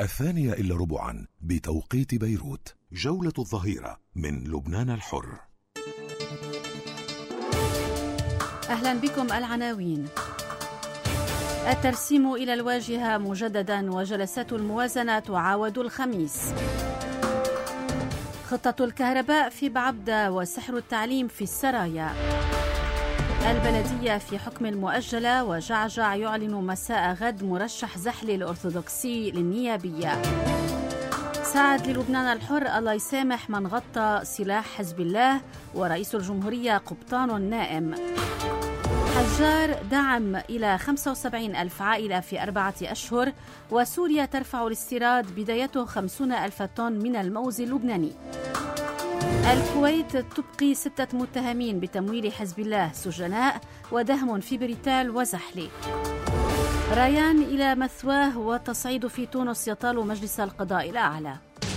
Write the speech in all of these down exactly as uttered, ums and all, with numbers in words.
الثانية إلا ربعا بتوقيت بيروت. جولة الظهيرة من لبنان الحر. أهلا بكم. العناوين: الترسيم إلى الواجهة مجددا وجلسات الموازنة تعاود الخميس. خطة الكهرباء في بعبدة وسحر التعليم في السرايا. البلدية في حكم المؤجلة وجعجع يعلن مساء غد مرشح زحلي الأرثوذكسي للنيابية. سعد للبنان الحر: الله يسامح من غطى سلاح حزب الله، ورئيس الجمهورية قبطان نائم. حجار: دعم إلى خمسة وسبعين ألف عائلة في أربعة أشهر، وسوريا ترفع الاستيراد بدايته خمسين ألف طن من الموز اللبناني. الكويت تبقي ستة متهمين بتمويل حزب الله سجناء، ودهم في بريتال وزحلي. ريان إلى مثواه وتصعيد في تونس يطال مجلس القضاء الأعلى.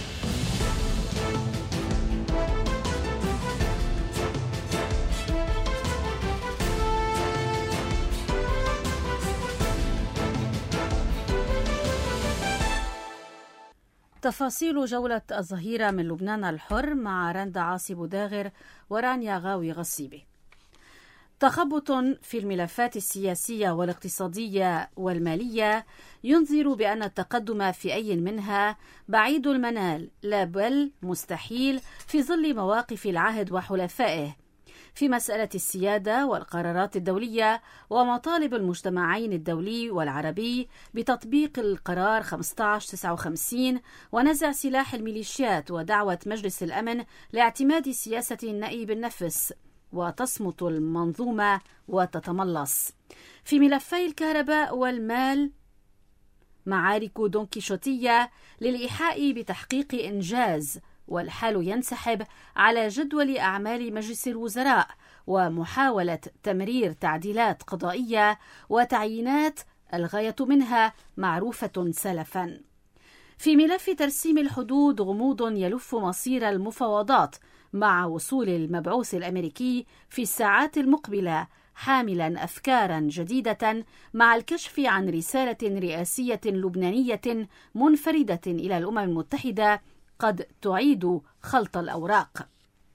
تفاصيل جولة الظهيرة من لبنان الحر مع رندا عاصي بوداغر ورانيا غاوي غصيبي. تخبط في الملفات السياسية والاقتصادية والمالية ينذر بأن التقدم في أي منها بعيد المنال، لا بل مستحيل في ظل مواقف العهد وحلفائه في مسألة السيادة والقرارات الدولية ومطالب المجتمعين الدولي والعربي بتطبيق القرار خمسة عشر تسعة وخمسين ونزع سلاح الميليشيات ودعوة مجلس الأمن لاعتماد سياسة النأي بالنفس، وتصمت المنظومة وتتملص. في ملفي الكهرباء والمال معارك دونكيشوتية للإيحاء بتحقيق إنجاز، والحال ينسحب على جدول أعمال مجلس الوزراء ومحاولة تمرير تعديلات قضائية وتعيينات الغاية منها معروفة سلفا. في ملف ترسيم الحدود غموض يلف مصير المفاوضات مع وصول المبعوث الأمريكي في الساعات المقبلة حاملا أفكارا جديدة مع الكشف عن رسالة رئاسية لبنانية منفردة إلى الأمم المتحدة قد تعيد خلط الأوراق.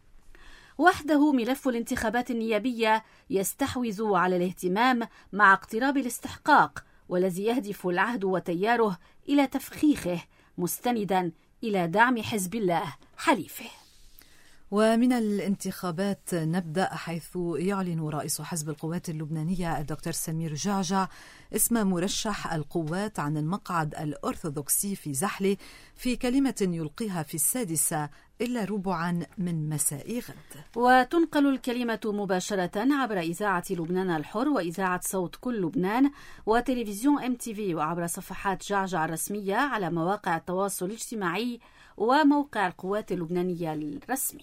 وحده ملف الانتخابات النيابية يستحوذ على الاهتمام مع اقتراب الاستحقاق، والذي يهدف العهد وتياره إلى تفخيخه مستندا إلى دعم حزب الله حليفه. ومن الانتخابات نبدأ، حيث يعلن رئيس حزب القوات اللبنانية الدكتور سمير جعجع اسم مرشح القوات عن المقعد الأرثوذكسي في زحلي في كلمة يلقيها في السادسة إلا ربعا من مساء غد. وتنقل الكلمة مباشرة عبر إذاعة لبنان الحر وإذاعة صوت كل لبنان وتلفزيون إم تي في، وعبر صفحات جعجع الرسمية على مواقع التواصل الاجتماعي وموقع القوات اللبنانية الرسمي.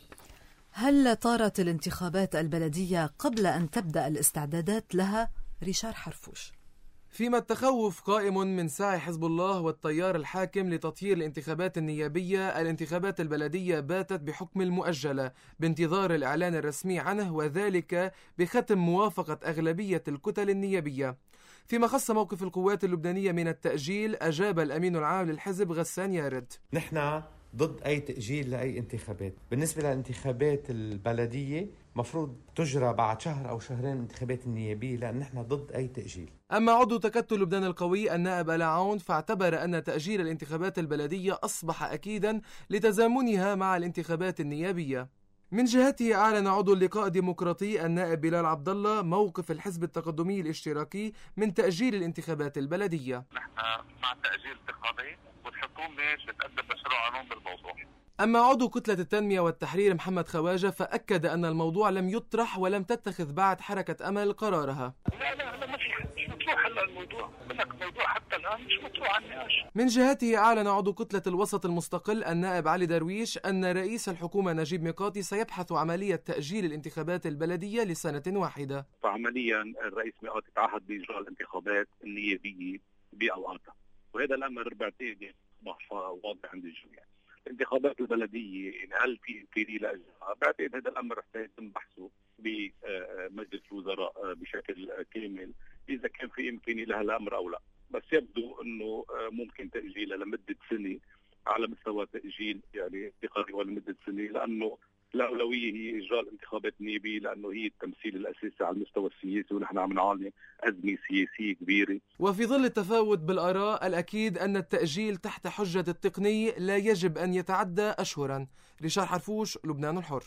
هل طارت الانتخابات البلدية قبل أن تبدأ الاستعدادات لها؟ ريشار حرفوش. فيما التخوف قائم من سعي حزب الله والتيار الحاكم لتطهير الانتخابات النيابية، الانتخابات البلدية باتت بحكم المؤجلة بانتظار الإعلان الرسمي عنه، وذلك بختم موافقة أغلبية الكتل النيابية. فيما خص موقف القوات اللبنانية من التأجيل، أجاب الأمين العام للحزب غسان يارد: نحن ضد أي تأجيل لأي انتخابات. بالنسبة للانتخابات البلدية مفروض تجرى بعد شهر أو شهرين انتخابات النيابية، لأن نحن ضد أي تأجيل. أما عضو تكتل لبنان القوي النائب آلاء عون فاعتبر أن تأجيل الانتخابات البلدية أصبح أكيدا لتزامنها مع الانتخابات النيابية. من جهته أعلن عضو اللقاء الديمقراطي النائب بلال عبد الله موقف الحزب التقدمي الاشتراكي من تأجيل الانتخابات البلدية. نحن مع تأجيل انتخابي والحكومة بتقدم مشروع قانون بالموضوع. أما عضو كتلة التنمية والتحرير محمد خواجة فأكد أن الموضوع لم يطرح ولم تتخذ بعد حركة أمل قرارها. لا لا لا ما في مش مطروح هلا الموضوع، بلك موضوع حتى الآن مش مطروح على النقاش. من جهته أعلن عضو كتلة الوسط المستقل النائب علي درويش أن رئيس الحكومة نجيب ميقاتي سيبحث عملية تأجيل الانتخابات البلدية لسنة واحدة. فعمليا الرئيس ميقاتي تعهد بإجراء الانتخابات النيابية بأوقاتها، وهذا الأمر بعتقد أصبح واضح عند الجميع. الانتخابات البلدية هل في إمكانية لأجلها؟ بعتقد هذا الأمر رح يتم بحثه بمجلس الوزراء بشكل كامل إذا كان في إمكانية لها الأمر أو لا. بس يبدو أنه ممكن تأجيلها لمدة سنة على مستوى تأجيل يعني انتقالي ولمدة سنة، لأنه الأولوية هي إجراء الانتخابات النيابية، لأنه هي التمثيل الأساسي على المستوى السياسي، ونحن عم نعاني أزمة سياسية كبيرة. وفي ظل التفاوت بالآراء، الأكيد أن التأجيل تحت حجة التقني لا يجب أن يتعدى أشهرا. ريشار حرفوش، لبنان الحر.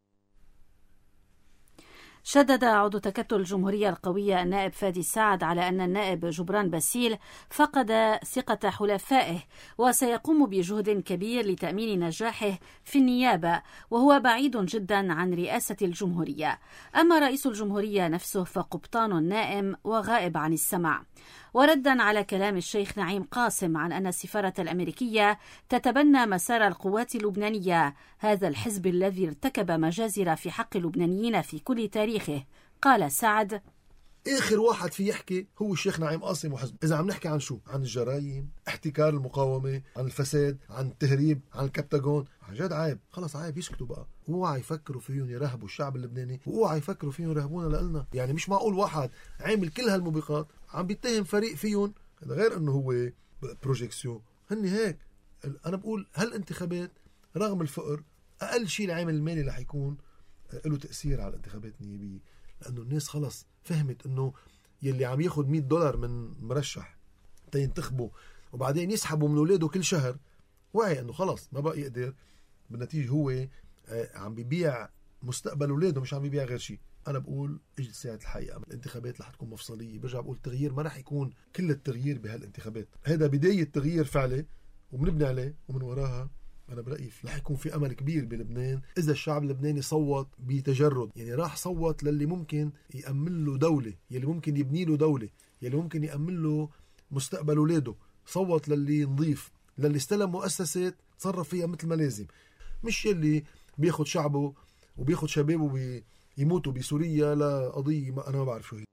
شدد عضو تكتل الجمهورية القوية النائب فادي سعد على أن النائب جبران باسيل فقد ثقة حلفائه وسيقوم بجهد كبير لتأمين نجاحه في النيابة، وهو بعيد جدا عن رئاسة الجمهورية. أما رئيس الجمهورية نفسه فقبطان نائم وغائب عن السمع. وردا على كلام الشيخ نعيم قاسم عن أن السفارة الأمريكية تتبنى مسار القوات اللبنانية، هذا الحزب الذي ارتكب مجازر في حق اللبنانيين في كل تاريخه، قال سعد: آخر واحد في يحكي هو الشيخ نعيم قاسم وحزب. إذا عم نحكي عن شو؟ عن الجرائم، احتكار المقاومة، عن الفساد، عن التهريب، عن الكبتاغون. عن جد عيب، خلص عيب يسكتوا بقى. اوعى يفكروا فيهم يرهبوا الشعب اللبناني، واوعى يفكروا فيهم يرهبونا لنا. يعني مش معقول واحد عامل كل هالموبقات عم بيتهم فريق فيهم، هذا غير انه هو بروجيكسيون. هن هيك. انا بقول هالانتخابات رغم الفقر اقل شيء العامل المالي رح يكون له تأثير على الانتخابات النيابية، لأنه الناس خلص فهمت أنه يلي عم ياخد مئة دولار من مرشح تينتخبه وبعدين يسحبوا من ولاده كل شهر، وعي أنه خلص ما بقى يقدر. بالنتيجة هو عم بيبيع مستقبل ولاده، مش عم بيبيع غير شيء. أنا بقول اجت ساعة الحقيقة، الانتخابات رح تكون مفصلية. برجع بقول التغيير ما رح يكون كل التغيير بهالانتخابات، هذا بداية تغيير فعلي وبنبني عليه، ومن وراها أنا برأيي رح يكون في أمل كبير بلبنان إذا الشعب اللبناني صوت بتجرد. يعني راح صوت للي ممكن يأمن له دولة، يلي ممكن يبني له دولة، يلي ممكن يأمن له مستقبل ولاده. صوت للي نظيف، للي استلم مؤسسات تصرف فيها مثل ما لازم، مش يلي بياخد شعبه وبياخد شبابه بيموتوا بسوريا لقضية ما أنا ما بعرف شو هي.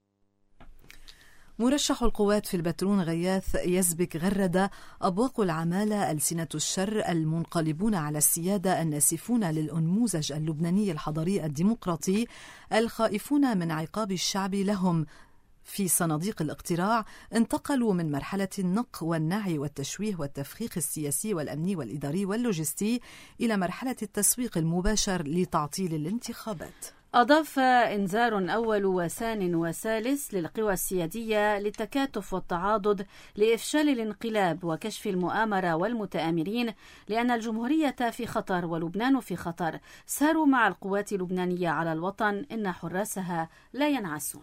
مرشح القوات في البترون غياث يزبك غرد: أبواق العمالة ألسنة الشر المنقلبون على السيادة الناسفون للأنموذج اللبناني الحضري الديمقراطي الخائفون من عقاب الشعب لهم في صناديق الاقتراع انتقلوا من مرحلة النق والنعي والتشويه والتفخيخ السياسي والأمني والإداري واللوجستي إلى مرحلة التسويق المباشر لتعطيل الانتخابات. أضاف: إنذار أول وثان وثالث للقوى السيادية للتكاتف والتعاضد لإفشال الانقلاب وكشف المؤامرة والمتآمرين، لأن الجمهورية في خطر ولبنان في خطر. ساروا مع القوات اللبنانية على الوطن، إن حراسها لا ينعسون.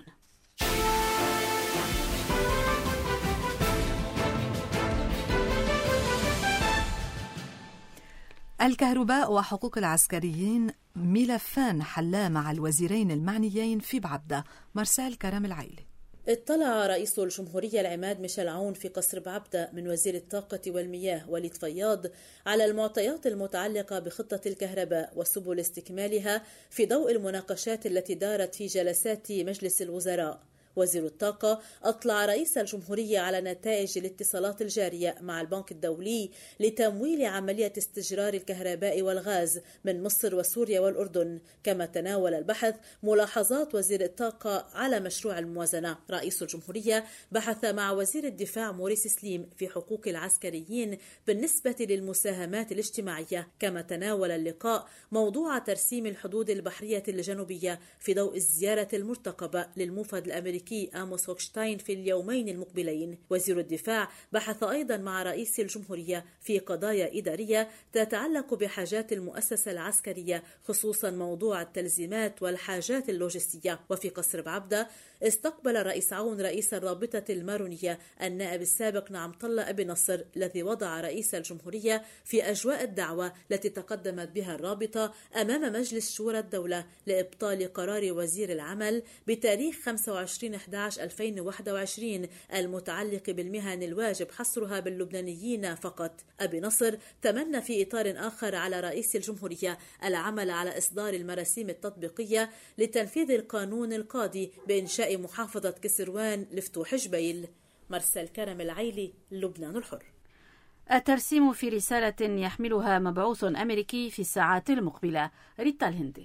الكهرباء وحقوق العسكريين ملفان حلا مع الوزيرين المعنيين في بعبدة. مرسال كرم العيلي. اطلع رئيس الجمهورية العماد ميشيل عون في قصر بعبدة من وزير الطاقة والمياه وليد فياض على المعطيات المتعلقة بخطة الكهرباء وسبل استكمالها في ضوء المناقشات التي دارت في جلسات مجلس الوزراء. وزير الطاقة أطلع رئيس الجمهورية على نتائج الاتصالات الجارية مع البنك الدولي لتمويل عملية استجرار الكهرباء والغاز من مصر وسوريا والأردن، كما تناول البحث ملاحظات وزير الطاقة على مشروع الموازنة. رئيس الجمهورية بحث مع وزير الدفاع موريس سليم في حقوق العسكريين بالنسبة للمساهمات الاجتماعية، كما تناول اللقاء موضوع ترسيم الحدود البحرية الجنوبية في ضوء الزيارة المرتقبة للموفد الأمريكي آموس هوكشتاين في اليومين المقبلين. وزير الدفاع بحث أيضا مع رئيس الجمهورية في قضايا إدارية تتعلق بحاجات المؤسسة العسكرية، خصوصا موضوع التلزيمات والحاجات اللوجستية. وفي قصر بعبدة استقبل الرئيس عون رئيس الرابطة المارونية النائب السابق نعمطلة أبي نصر، الذي وضع رئيس الجمهورية في أجواء الدعوة التي تقدمت بها الرابطة أمام مجلس شورى الدولة لإبطال قرار وزير العمل بتاريخ خمسة وعشرين أحد عشر ألفين وواحد وعشرين المتعلق بالمهن الواجب حصرها باللبنانيين فقط. أبي نصر تمنى في إطار آخر على رئيس الجمهورية العمل على إصدار المراسيم التطبيقية لتنفيذ القانون القاضي بإنشاء محافظة كسروان لفتوح جبيل. مرسل كرم العيلي، لبنان الحر. الترسيم في رسالة يحملها مبعوث أمريكي في الساعات المقبلة. ريتا الهندي.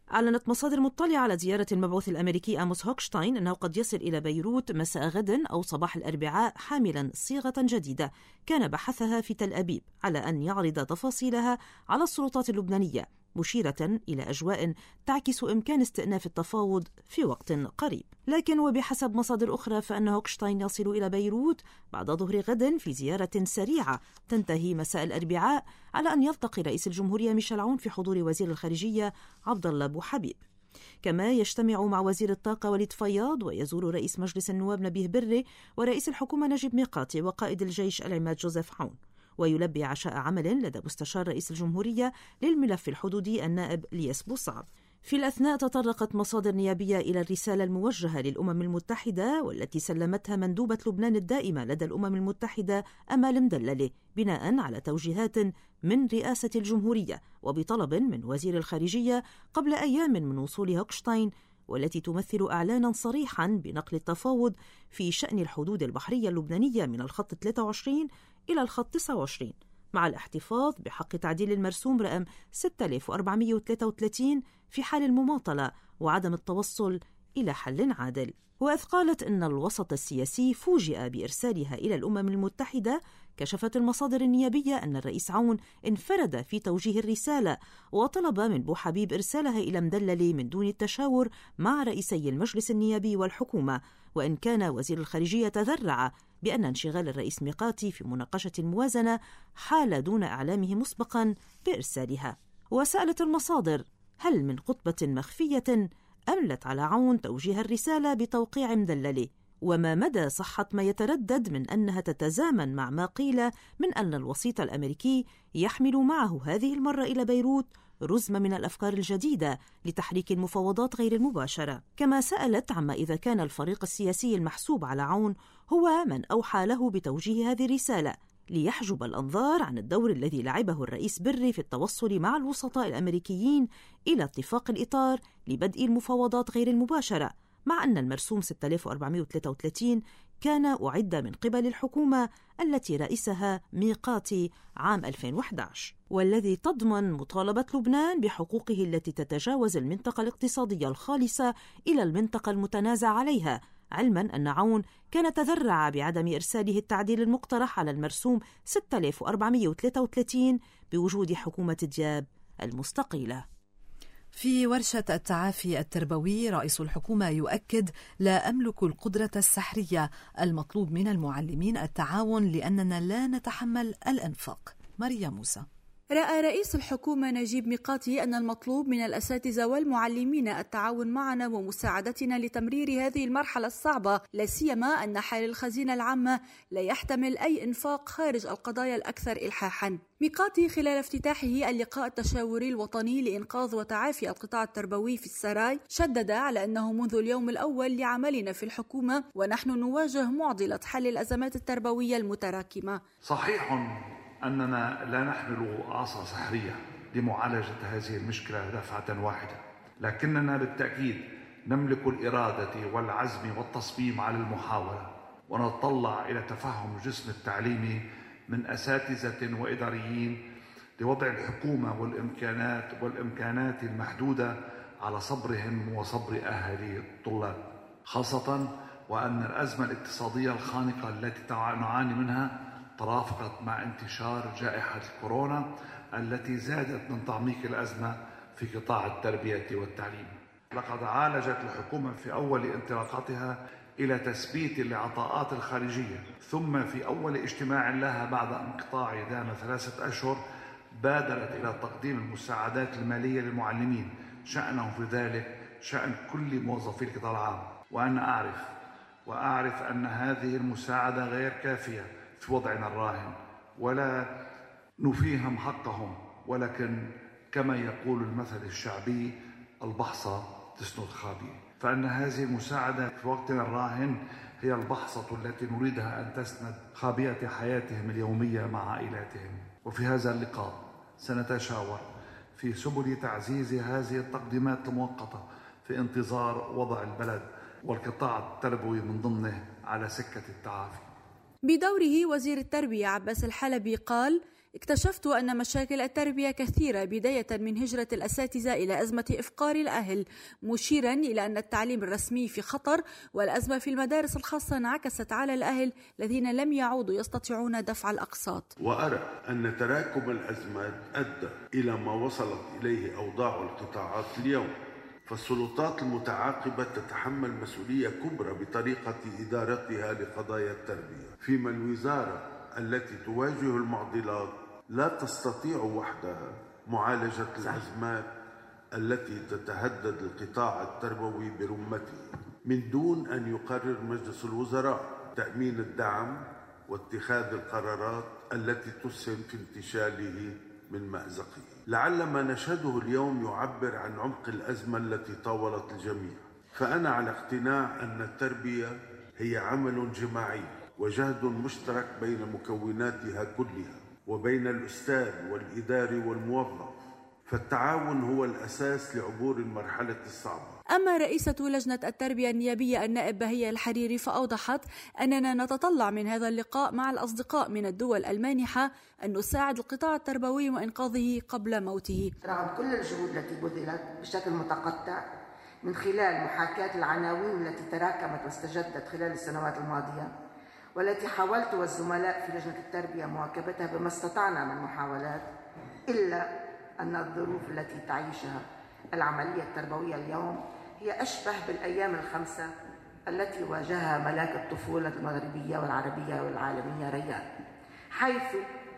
أعلنت مصادر مطلعة على زيارة المبعوث الأمريكي آموس هوكشتاين أنه قد يصل إلى بيروت مساء غد أو صباح الأربعاء حاملا صيغة جديدة كان بحثها في تل أبيب على أن يعرض تفاصيلها على السلطات اللبنانية، مشيرة إلى أجواء تعكس إمكان استئناف التفاوض في وقت قريب. لكن وبحسب مصادر أخرى فإن هوكشتاين يصل إلى بيروت بعد ظهر غد في زيارة سريعة تنتهي مساء الأربعاء على أن يلتقي رئيس الجمهورية ميشيل عون في حضور وزير الخارجية عبد الله أبو حبيب. كما يجتمع مع وزير الطاقة وليد فياض ويزور رئيس مجلس النواب نبيه بري ورئيس الحكومة نجيب ميقاتي وقائد الجيش العماد جوزيف عون، ويلبي عشاء عمل لدى مستشار رئيس الجمهورية للملف الحدودي النائب لياس بوصعب. في الأثناء تطرقت مصادر نيابية إلى الرسالة الموجهة للأمم المتحدة والتي سلمتها مندوبة لبنان الدائمة لدى الأمم المتحدة أمال مدللة بناء على توجيهات من رئاسة الجمهورية وبطلب من وزير الخارجية قبل أيام من وصول هوكشتاين، والتي تمثل إعلانا صريحا بنقل التفاوض في شأن الحدود البحرية اللبنانية من الخط ثلاثة وعشرين إلى الخط تسعة وعشرين مع الاحتفاظ بحق تعديل المرسوم رقم ستة آلاف وأربعمئة وثلاثة وثلاثين في حال المماطلة وعدم التوصل إلى حل عادل. وإذ قالت إن الوسط السياسي فوجئ بإرسالها إلى الأمم المتحدة، كشفت المصادر النيابية أن الرئيس عون انفرد في توجيه الرسالة وطلب من بو حبيب إرسالها إلى مدللة من دون التشاور مع رئيسي المجلس النيابي والحكومة، وإن كان وزير الخارجية تذرع بأن انشغال الرئيس ميقاتي في مناقشة الموازنة حال دون إعلامه مسبقا بإرسالها. وسألت المصادر هل من خطبة مخفية أملت على عون توجيه الرسالة بتوقيع مدللة، وما مدى صحة ما يتردد من أنها تتزامن مع ما قيل من أن الوسيط الأمريكي يحمل معه هذه المرة إلى بيروت رزمة من الأفكار الجديدة لتحريك المفاوضات غير المباشرة. كما سألت عما إذا كان الفريق السياسي المحسوب على عون هو من أوحى له بتوجيه هذه الرسالة ليحجب الأنظار عن الدور الذي لعبه الرئيس بري في التوصل مع الوسطاء الأمريكيين إلى اتفاق الإطار لبدء المفاوضات غير المباشرة، مع أن المرسوم ستة آلاف وأربعمئة وثلاثة وثلاثين كان أعد من قبل الحكومة التي رئيسها ميقاتي عام ألفين وأحد عشر، والذي تضمن مطالبة لبنان بحقوقه التي تتجاوز المنطقة الاقتصادية الخالصة إلى المنطقة المتنازع عليها، علما أن عون كان تذرع بعدم إرساله التعديل المقترح على المرسوم ستة آلاف وأربعمئة وثلاثة وثلاثين بوجود حكومة دياب المستقيلة. في ورشة التعافي التربوي رئيس الحكومة يؤكد: لا أملك القدرة السحرية، المطلوب من المعلمين التعاون لأننا لا نتحمل الإنفاق. ماريا موسى. رأى رئيس الحكومة نجيب ميقاتي أن المطلوب من الأساتذة والمعلمين التعاون معنا ومساعدتنا لتمرير هذه المرحلة الصعبة، لا سيما أن حال الخزينة العامة لا يحتمل أي إنفاق خارج القضايا الأكثر إلحاحا. ميقاتي خلال افتتاحه اللقاء التشاوري الوطني لإنقاذ وتعافي القطاع التربوي في السراي شدد على أنه منذ اليوم الأول لعملنا في الحكومة ونحن نواجه معضلة حل الأزمات التربوية المتراكمة. صحيح أننا لا نحمل عصا سحرية لمعالجة هذه المشكلة دفعة واحدة، لكننا بالتأكيد نملك الإرادة والعزم والتصميم على المحاولة، ونتطلع إلى تفهم الجسم التعليمي من أساتذة وإداريين لوضع الحكومة والإمكانات والإمكانات المحدودة على صبرهم وصبر أهالي الطلاب، خاصة وأن الأزمة الاقتصادية الخانقة التي نعاني منها ترافقت مع انتشار جائحة الكورونا التي زادت من تعميق الأزمة في قطاع التربية والتعليم. لقد عالجت الحكومة في أول انطلاقاتها إلى تثبيت العطاءات الخارجية، ثم في أول اجتماع لها بعد انقطاع دام ثلاثة أشهر بادرت إلى تقديم المساعدات المالية للمعلمين، شأنه في ذلك شأن كل موظفي القطاع العام. وأنا أعرف وأعرف أن هذه المساعدة غير كافية في وضعنا الراهن ولا نفيهم حقهم، ولكن كما يقول المثل الشعبي: البحصة تسند خابية. فإن هذه المساعدة في وقتنا الراهن هي البحصة التي نريدها أن تسند خابية حياتهم اليومية مع عائلاتهم. وفي هذا اللقاء سنتشاور في سبل تعزيز هذه التقديمات المؤقتة في انتظار وضع البلد والقطاع التربوي من ضمنه على سكة التعافي. بدوره وزير التربية عباس الحلبي قال: اكتشفت أن مشاكل التربية كثيرة، بداية من هجرة الأساتذة إلى أزمة إفقار الأهل، مشيرا إلى أن التعليم الرسمي في خطر، والأزمة في المدارس الخاصة انعكست على الأهل الذين لم يعودوا يستطيعون دفع الأقساط. وأرى أن تراكم الأزمات أدى إلى ما وصلت إليه أوضاع القطاعات اليوم، فالسلطات المتعاقبة تتحمل مسؤولية كبرى بطريقة إدارتها لقضايا التربية، فيما الوزارة التي تواجه المعضلات لا تستطيع وحدها معالجة الأزمات التي تتهدد القطاع التربوي برمته، من دون أن يقرر مجلس الوزراء تأمين الدعم واتخاذ القرارات التي تسهم في انتشاله من مأزقه. لعل ما نشهده اليوم يعبر عن عمق الأزمة التي طاولت الجميع، فأنا على اقتناع أن التربية هي عمل جماعي وجهد مشترك بين مكوناتها كلها، وبين الأستاذ والإداري والموظف، فالتعاون هو الأساس لعبور المرحلة الصعبة. أما رئيسة لجنة التربية النيابية النائب بهية الحريري فأوضحت أننا نتطلع من هذا اللقاء مع الأصدقاء من الدول المانحة أن نساعد القطاع التربوي وإنقاذه قبل موته. رغم كل الجهود التي بذلت بشكل متقطع من خلال محاكاة العناوين التي تراكمت واستجدت خلال السنوات الماضية، والتي حاولت والزملاء في لجنة التربية مواكبتها بما استطعنا من محاولات، إلا أن الظروف التي تعيشها العملية التربوية اليوم هي أشبه بالأيام الخمسة التي واجهها ملاك الطفولة المغربية والعربية والعالمية ريان، حيث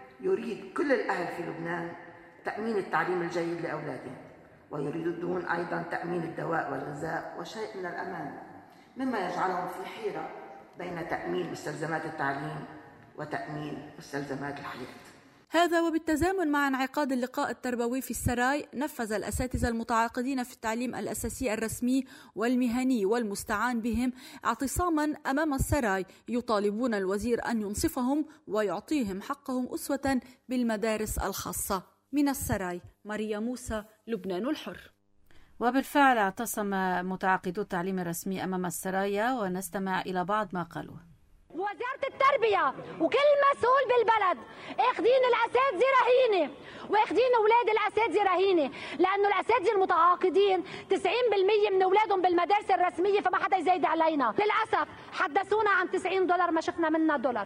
يريد كل الأهل في لبنان تأمين التعليم الجيد لأولادهم، ويريدون أيضا تأمين الدواء والغذاء وشيء من الأمان، مما يجعلهم في حيرة بين تأمين مستلزمات التعليم وتأمين مستلزمات الحياة. هذا وبالتزامن مع انعقاد اللقاء التربوي في السراي، نفذ الأساتذة المتعاقدين في التعليم الأساسي الرسمي والمهني والمستعان بهم اعتصاما أمام السراي، يطالبون الوزير أن ينصفهم ويعطيهم حقهم أسوة بالمدارس الخاصة. من السراي، ماريا موسى، لبنان الحر. وبالفعل اعتصم متعاقدو التعليم الرسمي أمام السرايا، ونستمع إلى بعض ما قالوا. وزارة التربية وكل مسؤول بالبلد اخدين الأساتذة رهينة، واخدين أولاد الأساتذة رهينة، لأنه الأساتذة المتعاقدين تسعين بالمية من أولادهم بالمدارس الرسمية، فما حدا يزايد علينا. للأسف حدثونا عن تسعين دولار ما شفنا منها دولار،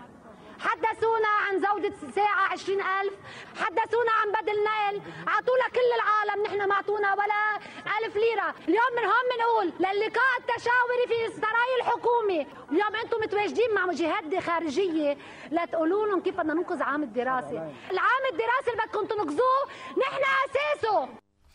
حدثونا عن زودة ساعة عشرين ألف، حدثونا عن بدل نقل، عطونا كل العالم، نحن ما عطونا ولا ألف ليرة. اليوم من هون بنقول للقاء التشاوري في سراي الحكومة، اليوم أنتم متواجدين مع جهات خارجية لا تقولوا لهم كيف بدنا ننقذ عام الدراسة. العام الدراسي اللي بدكم تنقذوه نحن أساسه.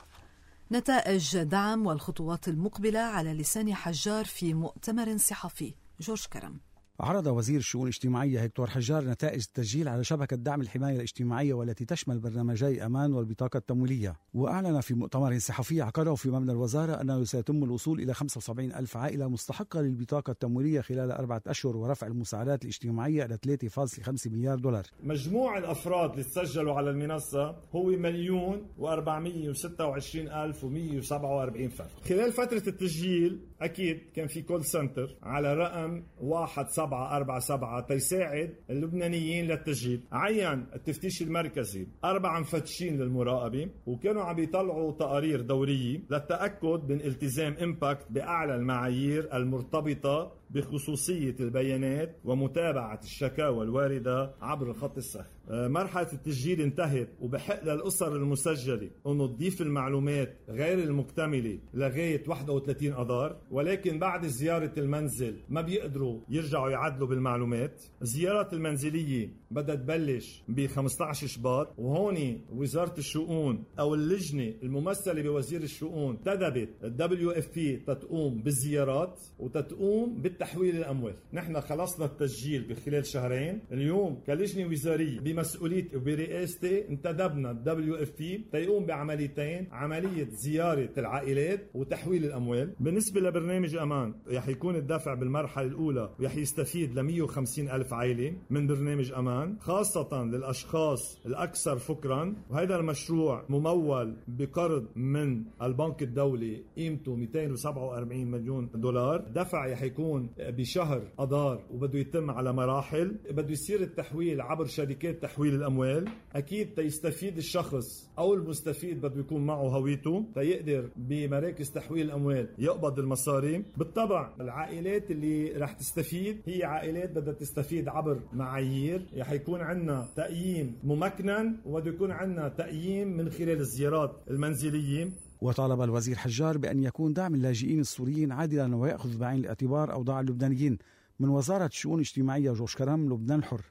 نتائج دعم والخطوات المقبلة على لسان حجار في مؤتمر صحفي. جورج كرم. عرض وزير الشؤون الاجتماعية هكتور حجار نتائج التسجيل على شبكة دعم الحماية الاجتماعية والتي تشمل برنامجي أمان والبطاقة التمويلية. وأعلن في مؤتمر صحفي عقده في مبنى الوزارة أنه سيتم الوصول إلى خمسة وسبعين ألف عائلة مستحقة للبطاقة التمويلية خلال أربعة أشهر، ورفع المساعدات الاجتماعية إلى ثلاثة فاصلة خمسة مليار دولار. مجموع الأفراد اللي تسجلوا على المنصة هو مليون وأربعمية وستة وعشرين ألف ومية وسبعة وأربعين فرد. خلال فترة التسجيل أكيد كان في كول سنتر على رقم واحد سبعة أربعة سبعة تيساعد اللبنانيين للتسجيل. عين التفتيش المركزي أربع مفتشين للمراقبة، وكانوا عم يطلعوا تقارير دورية للتأكد من التزام إمباكت بأعلى المعايير المرتبطة بخصوصية البيانات ومتابعة الشكاوى الواردة عبر الخط الصحي. مرحلة التسجيل انتهت، وبحق للأسر المسجلة أنه تضيف المعلومات غير المكتملة لغاية واحد وثلاثين أذار، ولكن بعد زيارة المنزل ما بيقدروا يرجعوا يعدلوا بالمعلومات. الزيارات المنزلية بدها تبلش ب خمسة عشر شباط، وهون وزارة الشؤون أو اللجنة الممثلة بوزير الشؤون انتدبت الدبليو اف بي تتقوم بالزيارات وتتقوم بالتحويل الأموال. نحن خلصنا التسجيل بخلال شهرين. اليوم كلجنة وزارية بمسؤوليتي وبرئاستي انتدبنا الدبليو اف بي تيقوم بعمليتين: عملية زيارة العائلات وتحويل الأموال. بالنسبة لبرنامج أمان رح يكون الدفع بالمرحلة الأولى رح يستفيد ل مية وخمسين ألف عائلة من برنامج أمان، خاصة للأشخاص الأكثر فقرا. وهذا المشروع ممول بقرض من البنك الدولي قيمته مئتين وسبعة وأربعين مليون دولار. دفع رح يكون بشهر أذار وبده يتم على مراحل. بده يصير التحويل عبر شركات تحويل الأموال. أكيد تيستفيد الشخص أو المستفيد بده يكون معه هويته تيقدر بمراكز تحويل الأموال يقبض المصاري. بالطبع العائلات اللي رح تستفيد هي عائلات بدها تستفيد عبر معايير، رح يكون عندنا تقييم ممكنن وبده يكون عندنا تقييم من خلال الزيارات المنزلية. وطالب الوزير حجار بأن يكون دعم اللاجئين السوريين عادلا ويأخذ بعين الاعتبار أوضاع اللبنانيين. من وزارة الشؤون الاجتماعية جورج كرم، لبنان الحر.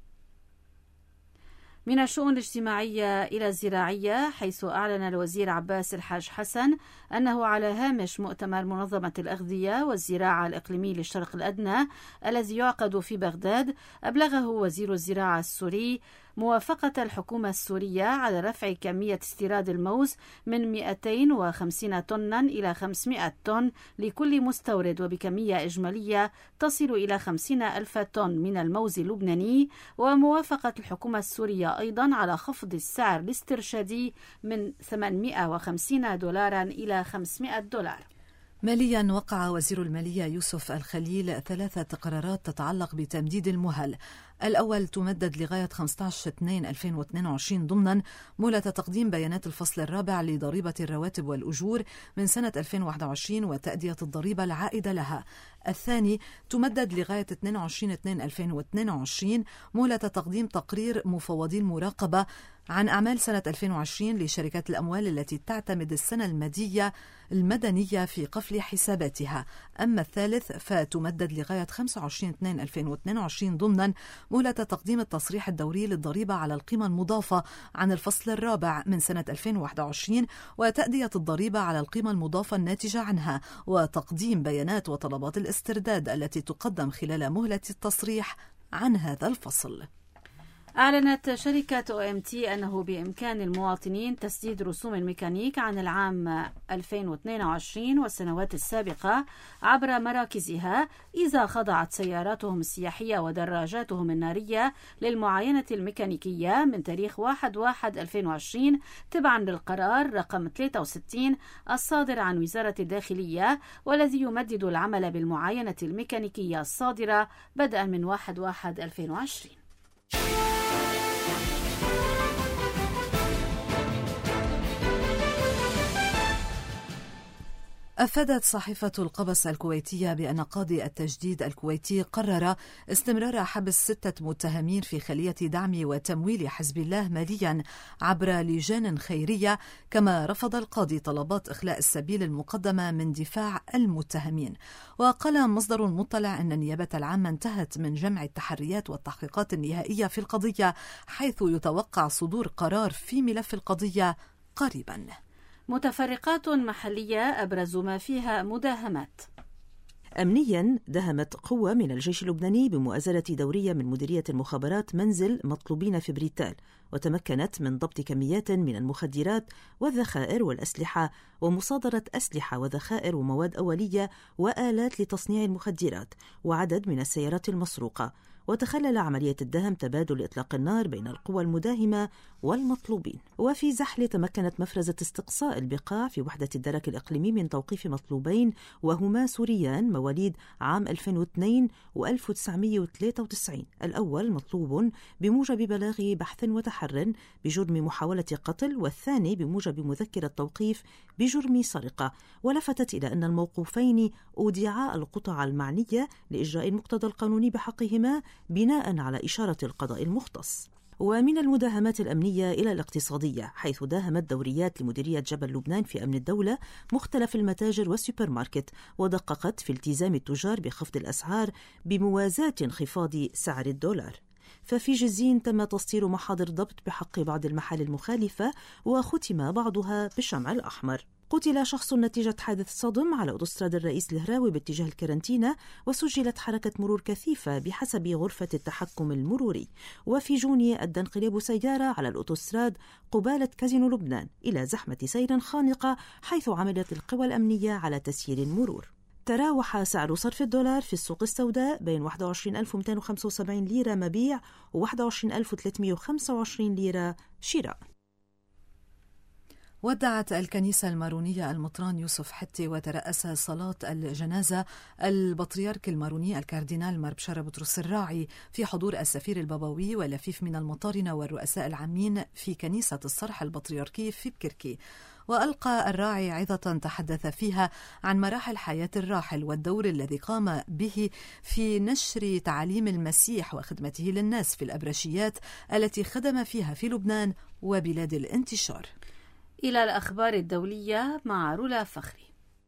من الشؤون الاجتماعية إلى الزراعية، حيث أعلن الوزير عباس الحاج حسن أنه على هامش مؤتمر منظمة الأغذية والزراعة الإقليمي للشرق الأدنى الذي يعقد في بغداد، أبلغه وزير الزراعة السوري موافقة الحكومة السورية على رفع كمية استيراد الموز من مئتين وخمسين طنا إلى خمسمئة طن لكل مستورد، وبكمية إجمالية تصل إلى خمسين ألف طن من الموز اللبناني، وموافقة الحكومة السورية أيضا على خفض السعر الاسترشادي من ثمانمئة وخمسين دولارا إلى خمسمئة دولار. ماليا، وقع وزير المالية يوسف الخليل ثلاثة قرارات تتعلق بتمديد المهل. الأول تمدد لغاية خمسة عشر اثنين ألفين واثنين وعشرين ضمنا مهلة تقديم بيانات الفصل الرابع لضريبة الرواتب والأجور من سنة ألفين وواحد وعشرين وتأدية الضريبة العائدة لها. الثاني تمدد لغاية اثنين وعشرين اثنين ألفين واثنين وعشرين مهلة تقديم تقرير مفوضي المراقبة عن أعمال سنة ألفين وعشرين لشركات الأموال التي تعتمد السنة المدية المدنية في قفل حساباتها. أما الثالث فتمدد لغاية خمسة وعشرين اثنين ألفين واثنين وعشرين ضمنا مهلة تقديم التصريح الدوري للضريبة على القيمة المضافة عن الفصل الرابع من سنة ألفين وواحد وعشرين وتأدية الضريبة على القيمة المضافة الناتجة عنها، وتقديم بيانات وطلبات الاسترداد التي تقدم خلال مهلة التصريح عن هذا الفصل. أعلنت شركة أو إم تي أنه بإمكان المواطنين تسديد رسوم الميكانيك عن العام ألفين واثنين وعشرين والسنوات السابقة عبر مراكزها إذا خضعت سياراتهم السياحية ودراجاتهم النارية للمعاينة الميكانيكية من تاريخ واحد واحد ألفين وعشرين تبعا للقرار رقم ثلاثة وستين الصادر عن وزارة الداخلية، والذي يمدد العمل بالمعاينة الميكانيكية الصادرة بدءا من واحد واحد ألفين وعشرين. أفادت صحيفة القبس الكويتية بأن قاضي التجديد الكويتي قرر استمرار حبس ستة متهمين في خلية دعم وتمويل حزب الله ماليا عبر لجان خيرية، كما رفض القاضي طلبات إخلاء السبيل المقدمة من دفاع المتهمين. وقال مصدر مطلع أن النيابة العامة انتهت من جمع التحريات والتحقيقات النهائية في القضية، حيث يتوقع صدور قرار في ملف القضية قريبا. متفرقات محلية أبرز ما فيها مداهمات. أمنياً، داهمت قوة من الجيش اللبناني بمؤازرة دورية من مديرية المخابرات منزل مطلوبين في بريتال، وتمكنت من ضبط كميات من المخدرات والذخائر والأسلحة ومصادرة أسلحة وذخائر ومواد أولية وآلات لتصنيع المخدرات وعدد من السيارات المسروقة. وتخلل عملية الدهم تبادل إطلاق النار بين القوى المداهمة والمطلوبين. وفي زحل تمكنت مفرزة استقصاء البقاع في وحدة الدرك الإقليمي من توقيف مطلوبين، وهما سوريان مواليد عام ألفين واثنين وألف وتسعمئة وثلاثة وتسعين. الأول مطلوب بموجب بلاغ بحث وتحر بجرم محاولة قتل، والثاني بموجب مذكرة توقيف بجرم سرقة. ولفتت إلى أن الموقوفين أودعا القطع المعنية لإجراء المقتضى القانوني بحقهما بناء على إشارة القضاء المختص. ومن المداهمات الأمنية إلى الاقتصادية، حيث داهمت دوريات لمديرية جبل لبنان في أمن الدولة مختلف المتاجر والسوبر ماركت، ودققت في التزام التجار بخفض الأسعار بموازاة انخفاض سعر الدولار. ففي جزين تم تسطير محاضر ضبط بحق بعض المحال المخالفة، وختم بعضها بالشمع الأحمر. قتل شخص نتيجة حادث صدم على أوتوستراد الرئيس الهراوي باتجاه الكرنتينا، وسجلت حركة مرور كثيفة بحسب غرفة التحكم المروري. وفي جوني أدى انقلاب سيارة على الأوتوستراد قبالة كازينو لبنان إلى زحمة سير خانقة، حيث عملت القوى الأمنية على تسيير المرور. تراوح سعر صرف الدولار في السوق السوداء بين واحد وعشرين ألف ومئتين وخمسة وسبعين ليرة مبيع و واحد وعشرين ألف وثلاثمئة وخمسة وعشرين ليرة شراء. ودعت الكنيسة المارونية المطران يوسف حتي وترأس صلاة الجنازة البطريرك الماروني الكاردينال مار بشارة بطرس الراعي في حضور السفير البابوي ولفيف من المطارنة والرؤساء العامين في كنيسة الصرح البطريركي في بكركي. وألقى الراعي عظة تحدث فيها عن مراحل حياة الراحل والدور الذي قام به في نشر تعاليم المسيح وخدمته للناس في الأبرشيات التي خدم فيها في لبنان وبلاد الانتشار. إلى الأخبار الدولية مع رولا فخري.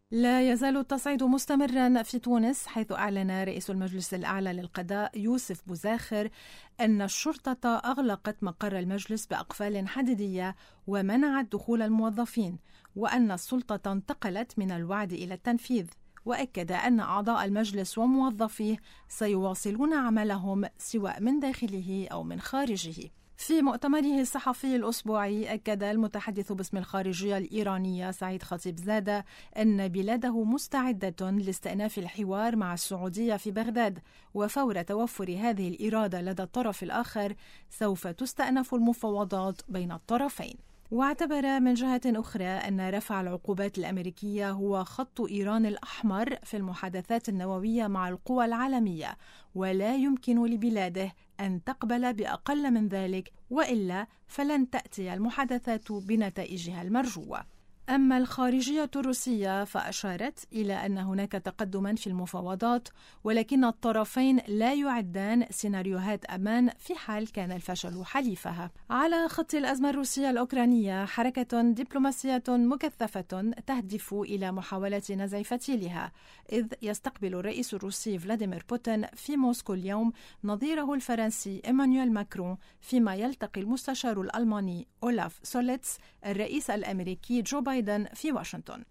لا يزال التصعيد مستمرا في تونس، حيث أعلن رئيس المجلس الأعلى للقضاء يوسف بوزاخر أن الشرطة أغلقت مقر المجلس بأقفال حديدية ومنعت دخول الموظفين، وأن السلطة انتقلت من الوعد إلى التنفيذ. وأكد أن أعضاء المجلس وموظفيه سيواصلون عملهم سواء من داخله أو من خارجه. في مؤتمره الصحفي الأسبوعي أكد المتحدث باسم الخارجية الإيرانية سعيد خطيبزادة أن بلاده مستعدة لاستئناف الحوار مع السعودية في بغداد، وفور توفر هذه الإرادة لدى الطرف الآخر سوف تستأنف المفاوضات بين الطرفين. واعتبر من جهة أخرى أن رفع العقوبات الأمريكية هو خط إيران الأحمر في المحادثات النووية مع القوى العالمية، ولا يمكن لبلاده أن تقبل بأقل من ذلك، وإلا فلن تأتي المحادثات بنتائجها المرجوة. أما الخارجية الروسية فأشارت إلى أن هناك تقدما في المفاوضات، ولكن الطرفين لا يعدان سيناريوهات أمان في حال كان الفشل حليفها. على خط الأزمة الروسية الأوكرانية حركة دبلوماسية مكثفة تهدف إلى محاولة نزع فتيلها، إذ يستقبل الرئيس الروسي فلاديمير بوتين في موسكو اليوم نظيره الفرنسي إيمانويل ماكرون، فيما يلتقي المستشار الألماني أولاف سوليتس الرئيس الأمريكي جو بايدن في واشنطن.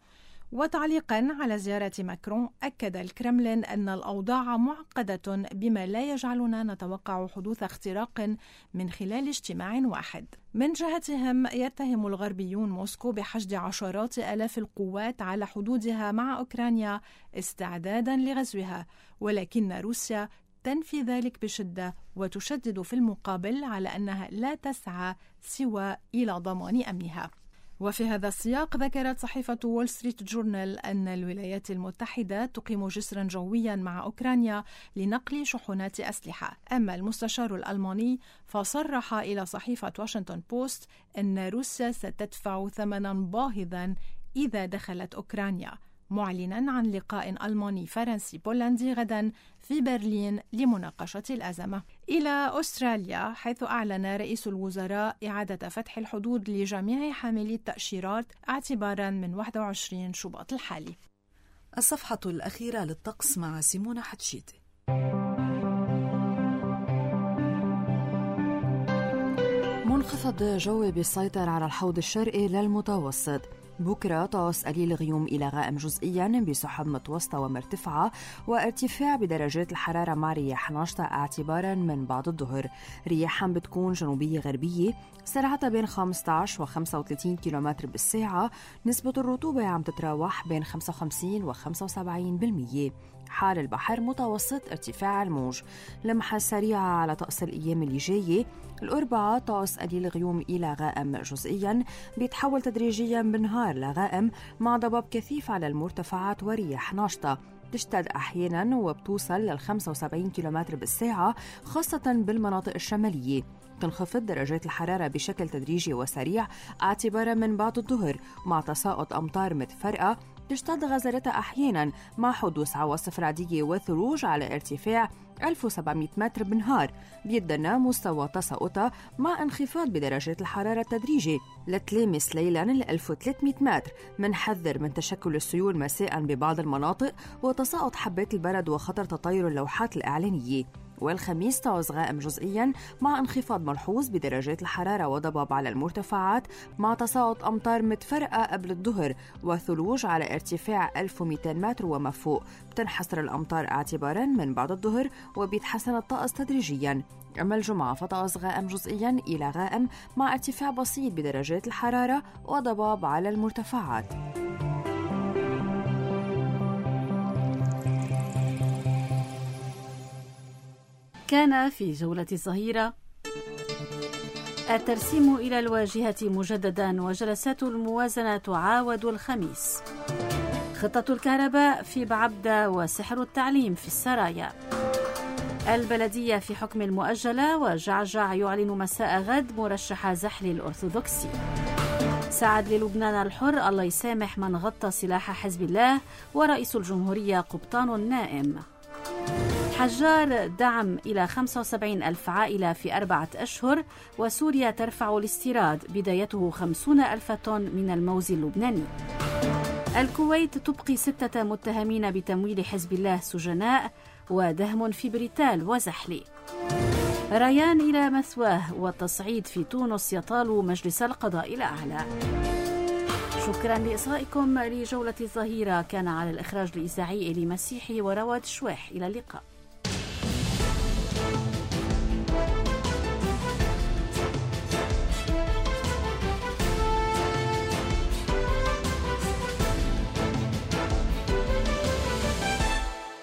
وتعليقا على زيارة ماكرون، أكد الكرملين أن الأوضاع معقدة بما لا يجعلنا نتوقع حدوث اختراق من خلال اجتماع واحد. من جهتهم يتهم الغربيون موسكو بحشد عشرات آلاف القوات على حدودها مع أوكرانيا استعدادا لغزوها، ولكن روسيا تنفي ذلك بشدة وتشدد في المقابل على أنها لا تسعى سوى إلى ضمان أمنها. وفي هذا السياق ذكرت صحيفة وول ستريت جورنال أن الولايات المتحدة تقيم جسرا جويا مع أوكرانيا لنقل شحنات أسلحة. أما المستشار الألماني فصرح إلى صحيفة واشنطن بوست أن روسيا ستدفع ثمنا باهظا إذا دخلت أوكرانيا، معلنا عن لقاء ألماني فرنسي بولندي غدا في برلين لمناقشة الأزمة. إلى أستراليا، حيث أعلن رئيس الوزراء إعادة فتح الحدود لجميع حاملي التأشيرات اعتبارا من واحد وعشرين شباط الحالي. الصفحة الأخيرة للطقس مع سيمونة حتشيتي. منخفض جوي بيسيطر على الحوض الشرقي للمتوسط. بكرة طقس قليل غيوم إلى غائم جزئيا بسحب متوسطة ومرتفعة، وارتفاع بدرجات الحرارة مع رياح ناشطة اعتبارا من بعد الظهر. رياحا بتكون جنوبية غربية سرعتها بين خمسة عشر و خمسة وثلاثين كيلومتر بالساعة. نسبة الرطوبة عم تتراوح بين خمسة وخمسين و خمسة وسبعين بالمية. حال البحر متوسط ارتفاع الموج. لمحة سريعة على طقس الأيام اللي جاية. الأربعاء طقس قليل غيوم إلى غائم جزئيا بيتحول تدريجيا بالنهار لغائم مع ضباب كثيف على المرتفعات ورياح ناشطة تشتد أحيانا وبتوصل لل خمسة وسبعين كيلومتر بالساعة خاصة بالمناطق الشمالية. تنخفض درجات الحرارة بشكل تدريجي وسريع اعتبارا من بعد الظهر مع تساقط أمطار متفرقة تشتد غزارتها أحيانا مع حدوث عواصف رعدية وثلوج على ارتفاع ألف وسبعمية متر بالنهار. بيدنا مستوى تساقطها مع انخفاض بدرجات الحرارة التدريجي لتلامس ليلا ل ألف وثلاثمية متر. منحذر من تشكل السيول مساء ببعض المناطق وتساقط حبات البرد وخطر تطاير اللوحات الإعلانية. والخميس طقس غائم جزئيا مع انخفاض ملحوظ بدرجات الحرارة وضباب على المرتفعات مع تساقط أمطار متفرقة قبل الظهر وثلوج على ارتفاع ألف ومئتين متر وما فوق. بتنحصر الأمطار اعتبارا من بعد الظهر وبيتحسن الطقس تدريجيا. أما الجمعة فطقس غائم جزئيا إلى غائم مع ارتفاع بسيط بدرجات الحرارة وضباب على المرتفعات. كان في جولة الظهيرة الترسيم إلى الواجهة مجددا وجلسات الموازنة تعاود الخميس. خطة الكهرباء في بعبدة وسحر التعليم في السرايا. البلدية في حكم المؤجلة وجعجع يعلن مساء غد مرشح زحل الأرثوذكسي. سعد للبنان الحر الله يسامح من غطى سلاح حزب الله ورئيس الجمهورية قبطان نائم. حجار دعم إلى خمسة وسبعين ألف عائلة في أربعة أشهر وسوريا ترفع الاستيراد بدايته خمسين ألف طن من الموز اللبناني. الكويت تبقي ستة متهمين بتمويل حزب الله سجناء ودهم في بريتال وزحلي. ريان إلى مثواه والتصعيد في تونس يطال مجلس القضاء الأعلى. شكرا لإصغائكم لجولة الظهيرة. كان على الإخراج الإذاعي إلي مسيحي ورواد شواح. إلى اللقاء.